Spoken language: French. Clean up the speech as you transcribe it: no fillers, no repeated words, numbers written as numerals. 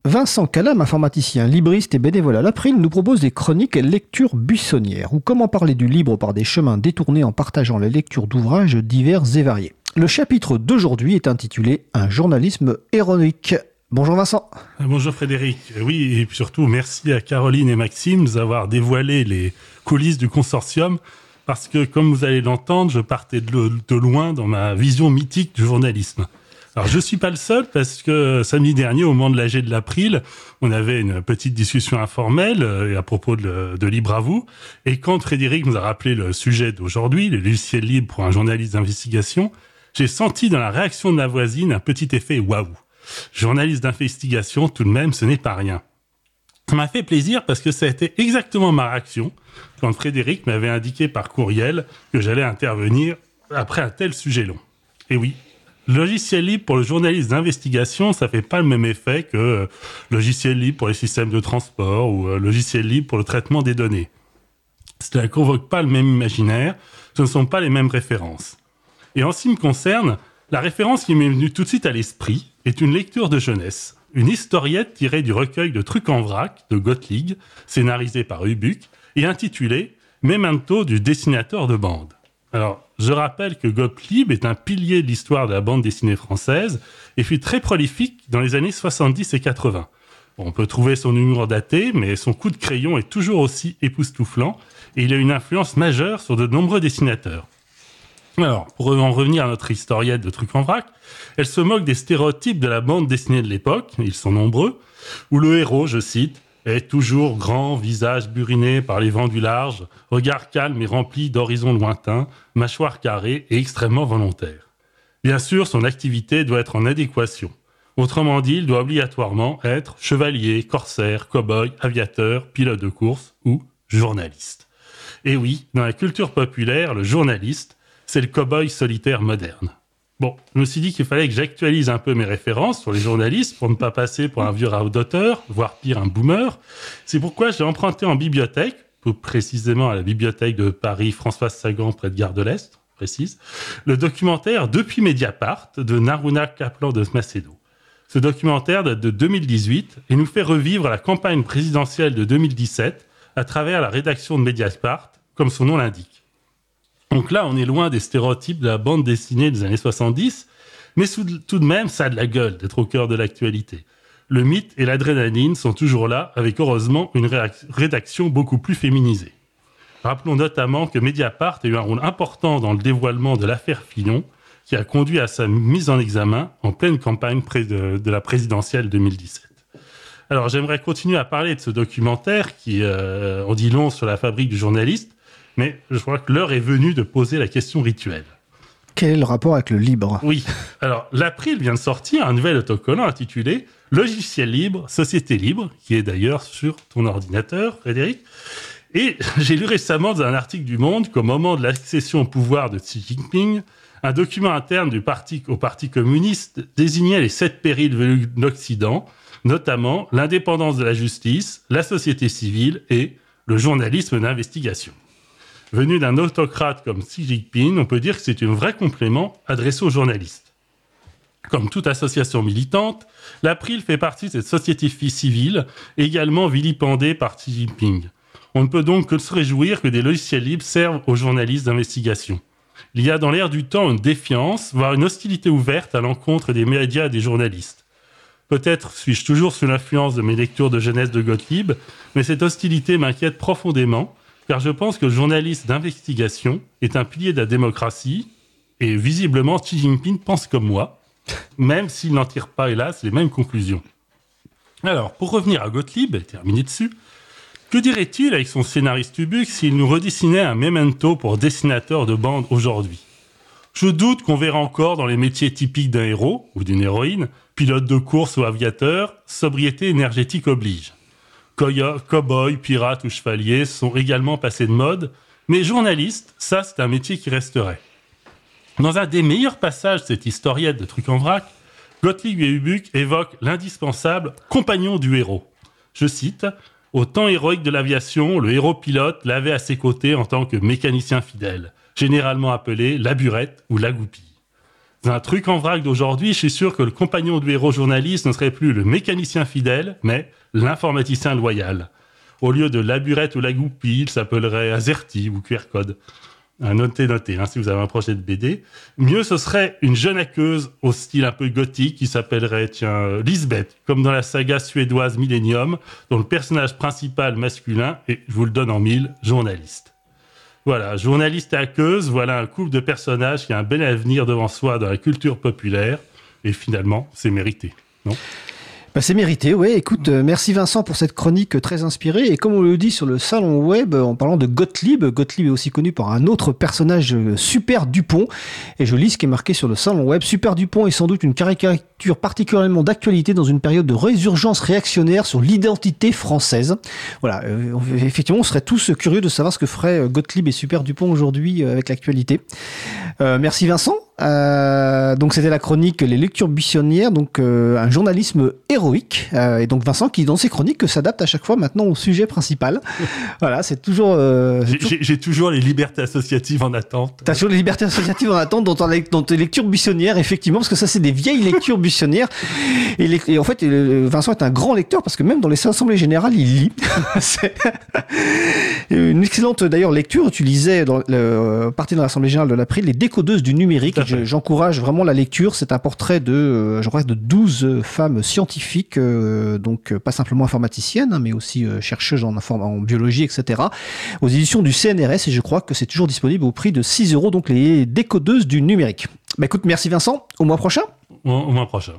Vincent Calam, informaticien, libriste et bénévole à l'April, nous propose des chroniques lecture buissonnière, ou comment parler du libre par des chemins détournés en partageant la lecture d'ouvrages divers et variés. Le chapitre d'aujourd'hui est intitulé « Un journalisme héroïque ». Bonjour Vincent. Bonjour Frédéric. Oui, et surtout merci à Caroline et Maxime de nous avoir dévoilé les coulisses du consortium, parce que comme vous allez l'entendre, je partais de loin dans ma vision mythique du journalisme. Alors, je suis pas le seul parce que samedi dernier, au moment de l'AG de l'April, on avait une petite discussion informelle à propos de Libre à vous. Et quand Frédéric nous a rappelé le sujet d'aujourd'hui, le logiciel libre pour un journaliste d'investigation, j'ai senti dans la réaction de ma voisine un petit effet waouh. Journaliste d'investigation, tout de même, ce n'est pas rien. Ça m'a fait plaisir parce que ça a été exactement ma réaction quand Frédéric m'avait indiqué par courriel que j'allais intervenir après un tel sujet long. Et oui, logiciel libre pour le journaliste d'investigation, ça fait pas le même effet que logiciel libre pour les systèmes de transport ou logiciel libre pour le traitement des données. Cela ne convoque pas le même imaginaire, ce ne sont pas les mêmes références. Et en ce qui me concerne, la référence qui m'est venue tout de suite à l'esprit est une lecture de jeunesse, une historiette tirée du recueil de Trucs en vrac de Gottlieb, scénarisé par Ubuck, et intitulée « Memento du dessinateur de bande ». Alors, je rappelle que Gottlieb est un pilier de l'histoire de la bande dessinée française et fut très prolifique dans les années 70 et 80. Bon, on peut trouver son humour daté, mais son coup de crayon est toujours aussi époustouflant et il a une influence majeure sur de nombreux dessinateurs. Alors, pour en revenir à notre historiette de Trucs en vrac, elle se moque des stéréotypes de la bande dessinée de l'époque, ils sont nombreux, où le héros, je cite, est toujours grand, visage buriné par les vents du large, regard calme et rempli d'horizons lointains, mâchoire carrée et extrêmement volontaire. Bien sûr, son activité doit être en adéquation. Autrement dit, il doit obligatoirement être chevalier, corsaire, cow-boy, aviateur, pilote de course ou journaliste. Et oui, dans la culture populaire, le journaliste, c'est le cow-boy solitaire moderne. Bon, je me suis dit qu'il fallait que j'actualise un peu mes références sur les journalistes pour ne pas passer pour un vieux radoteur, voire pire, un boomer. C'est pourquoi j'ai emprunté en bibliothèque, plus précisément à la bibliothèque de Paris Françoise Sagan près de Gare de l'Est, précise, le documentaire Depuis Mediapart de Naruna Kaplan de Macedo. Ce documentaire date de 2018 et nous fait revivre la campagne présidentielle de 2017 à travers la rédaction de Mediapart, comme son nom l'indique. Donc là, on est loin des stéréotypes de la bande dessinée des années 70, mais tout de même, ça a de la gueule d'être au cœur de l'actualité. Le mythe et l'adrénaline sont toujours là, avec heureusement une rédaction beaucoup plus féminisée. Rappelons notamment que Mediapart a eu un rôle important dans le dévoilement de l'affaire Fillon, qui a conduit à sa mise en examen en pleine campagne de la présidentielle 2017. Alors j'aimerais continuer à parler de ce documentaire qui en dit long sur la fabrique du journaliste, mais je crois que l'heure est venue de poser la question rituelle. Quel est le rapport avec le libre ? Oui, alors l'April vient de sortir un nouvel autocollant intitulé « Logiciel libre, société libre », qui est d'ailleurs sur ton ordinateur, Frédéric. Et j'ai lu récemment dans un article du Monde qu'au moment de l'accession au pouvoir de Xi Jinping, un document interne au Parti communiste désignait les 7 périls venus de l'Occident, notamment l'indépendance de la justice, la société civile et le journalisme d'investigation. Venu d'un autocrate comme Xi Jinping, on peut dire que c'est un vrai complément adressé aux journalistes. Comme toute association militante, l'April fait partie de cette société civile, également vilipendée par Xi Jinping. On ne peut donc que se réjouir que des logiciels libres servent aux journalistes d'investigation. Il y a dans l'air du temps une défiance, voire une hostilité ouverte à l'encontre des médias et des journalistes. Peut-être suis-je toujours sous l'influence de mes lectures de jeunesse de Gottlieb, mais cette hostilité m'inquiète profondément, car je pense que le journaliste d'investigation est un pilier de la démocratie, et visiblement Xi Jinping pense comme moi, même s'il n'en tire pas, hélas, les mêmes conclusions. Alors, pour revenir à Gottlieb et terminer dessus, que dirait-il avec son scénariste Ubuck s'il nous redessinait un memento pour dessinateur de bande aujourd'hui ? Je doute qu'on verra encore dans les métiers typiques d'un héros ou d'une héroïne, pilote de course ou aviateur, sobriété énergétique oblige. Cow-boy, pirate ou chevalier sont également passés de mode, mais journaliste, ça c'est un métier qui resterait. Dans un des meilleurs passages de cette historiette de Trucs en vrac, Gottlieb et Ubuck évoquent l'indispensable compagnon du héros. Je cite « Au temps héroïque de l'aviation, le héros pilote l'avait à ses côtés en tant que mécanicien fidèle, généralement appelé la burette ou la goupille. Dans un truc en vrac d'aujourd'hui, je suis sûr que le compagnon du héros journaliste ne serait plus le mécanicien fidèle, mais l'informaticien loyal. Au lieu de Laburette ou la Goupille, il s'appellerait Azerty ou QR Code. Notez, si vous avez un projet de BD. Mieux, ce serait une jeune hackeuse au style un peu gothique qui s'appellerait, Lisbeth, comme dans la saga suédoise Millennium, dont le personnage principal masculin est, je vous le donne en 1000, journaliste. Voilà, journaliste et hackeuse, voilà un couple de personnages qui a un bel avenir devant soi dans la culture populaire. Et finalement, c'est mérité, non ? C'est mérité, oui. Écoute, merci Vincent pour cette chronique très inspirée. Et comme on le dit sur le salon web, en parlant de Gottlieb est aussi connu par un autre personnage, Super Dupont. Et je lis ce qui est marqué sur le salon web. Super Dupont est sans doute une caricature particulièrement d'actualité dans une période de résurgence réactionnaire sur l'identité française. Voilà, effectivement, on serait tous curieux de savoir ce que ferait Gottlieb et Super Dupont aujourd'hui avec l'actualité. Merci Vincent. Donc c'était la chronique Les Lectures Buissonnières, donc un journalisme héroïque, et donc Vincent qui dans ses chroniques s'adapte à chaque fois maintenant au sujet principal. Voilà, c'est toujours j'ai toujours les libertés associatives en attente. T'as toujours les libertés associatives en attente dans tes lectures buissonnières, effectivement, parce que ça c'est des vieilles lectures buissonnières, et en fait Vincent est un grand lecteur parce que même dans les assemblées générales il lit. C'est une excellente d'ailleurs lecture. Tu lisais dans partie de l'assemblée générale de l'April, Les Décodeuses du numérique. J'encourage vraiment la lecture. C'est un portrait de 12 femmes scientifiques, donc pas simplement informaticiennes, mais aussi chercheuses en biologie, etc. aux éditions du CNRS, et je crois que c'est toujours disponible au prix de 6 €, donc Les Décodeuses du numérique. Écoute, merci Vincent, au mois prochain. Au mois prochain.